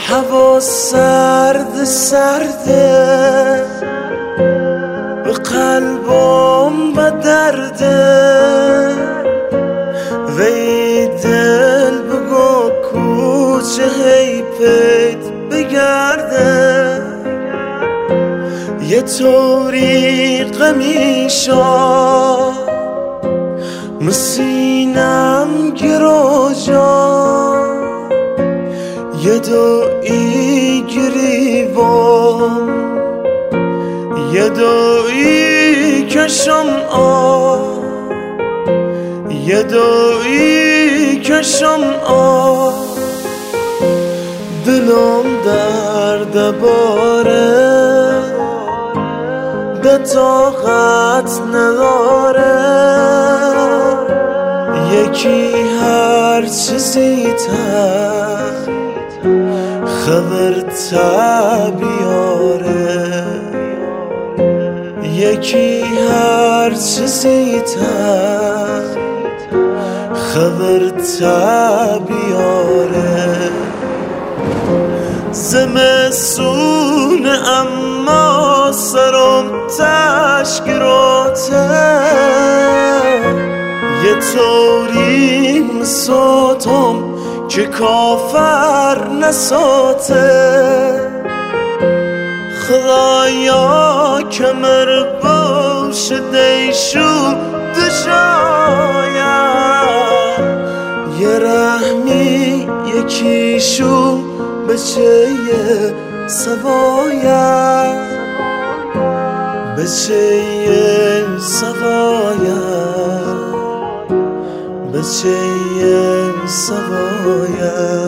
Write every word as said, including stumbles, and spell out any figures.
هوا سرد سرده به قلبم به درده وی دل بگو کوچه هی پیت بگرده یه طوری قمیشا مسینم گرو جا یه دوئی گریبم یه دوئی کشم آ یه دوئی کشم آ دلم درد باره به طاقت نداره یکی هر چیزی تر خبر تا بیاره یکی هر چیزی تر خبر تا بیاره زمستون اما سرم تشکراته یه طوری مساتم که کافر نساته خدایا کمر باش دیشو دشاید یه رحمی یکیشو بچه سواید بچه سواید بچه سواید